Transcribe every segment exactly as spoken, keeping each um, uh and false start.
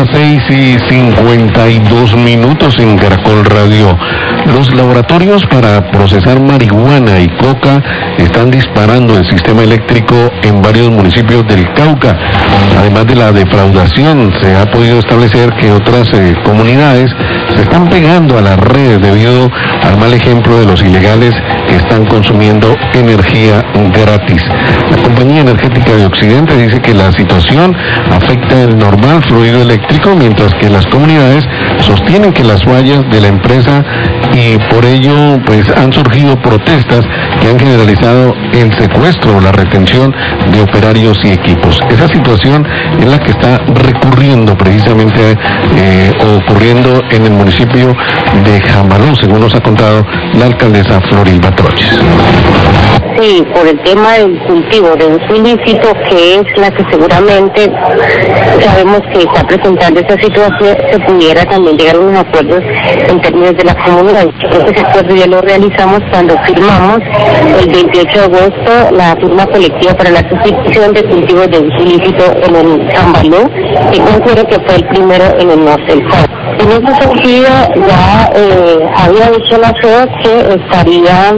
seis y cincuenta y dos minutos en Caracol Radio. Los laboratorios para procesar marihuana y coca están disparando el sistema eléctrico en varios municipios del Cauca. Además de la defraudación, se ha podido establecer que otras eh, comunidades se están pegando a las redes debido al mal ejemplo de los ilegales que están consumiendo energía gratis. La Compañía Energética de Occidente dice que la situación afecta el normal fluido eléctrico, mientras que las comunidades sostienen que las fallas de la empresa, y por ello pues han surgido protestas que han generalizado el secuestro o la retención de operarios y equipos. Esa situación es la que está recurriendo precisamente eh, o ocurriendo en el municipio de Jamalón, según nos ha contado la alcaldesa Florilda Troches. Sí, por el tema del cultivo de uso ilícito, que es la que seguramente sabemos que está presentando esta situación, se pudiera también llegar a unos acuerdos en términos de la comunidad. Creo que ese acuerdo ya lo realizamos cuando firmamos el veintiocho de agosto la firma colectiva para la sustitución de cultivos de uso ilícito en el Cambalú, que considero que fue el primero en el norte del país. En ese sentido, ya eh, había dicho la C E O que estaría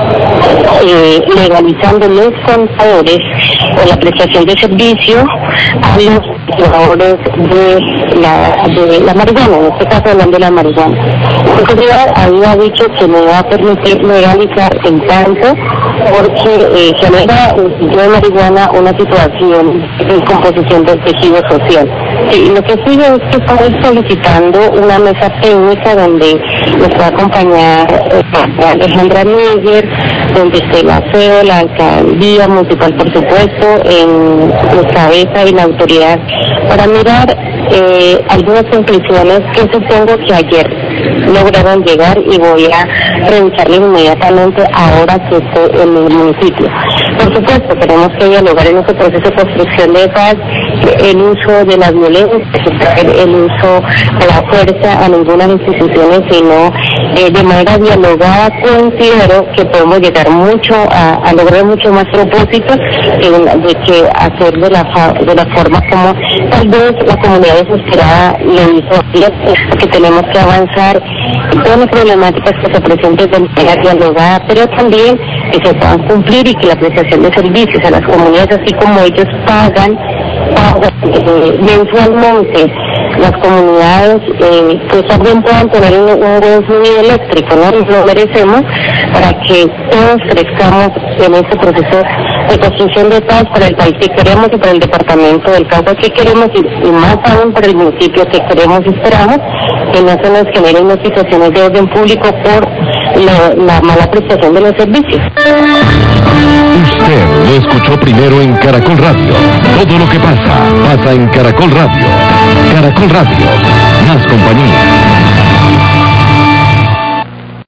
eh, legalizando los contadores o la prestación de servicio a los trabajadores de la, de la marihuana, en este caso hablando de la marihuana. Entonces ya había dicho que me va a permitir legalizar en tanto porque eh, genera el cultivo de marihuana una situación de composición del tejido social. Sí, lo que sigue es que estamos solicitando una mesa técnica donde nos va a acompañar eh, Alejandra Níger, donde esté la C E O, la alcaldía municipal, por supuesto, en la cabeza y la autoridad, para mirar eh, algunas conclusiones que supongo que ayer lograron llegar y voy a revisarlas inmediatamente ahora que estoy en el municipio. Por supuesto, tenemos que dialogar en este proceso de construcción de paz, el uso de la violencia, el uso de la fuerza a ninguna institución, sino eh, de manera dialogada. Considero que podemos llegar mucho a, a lograr mucho más propósitos que de que hacer de la de la forma como tal vez la comunidad desesperada lo hizo ayer, que tenemos que avanzar en todas las problemáticas que se presenten de manera dialogada, pero también que se puedan cumplir y que la prestación de servicios a las comunidades, así como ellos pagan, pagan eh, mensualmente las comunidades, eh, pues también puedan tener un, un buen fluido eléctrico, ¿no? Y lo merecemos para que todos crezcamos en este proceso de construcción de paz para el país que queremos y para el departamento del Cauca que queremos, y, y más aún para el municipio que queremos y esperamos, que no se nos generen unas situaciones de orden público por la, la mala prestación de los servicios. Usted lo escuchó primero en Caracol Radio. Todo lo que pasa, pasa en Caracol Radio. Caracol Radio, más compañía.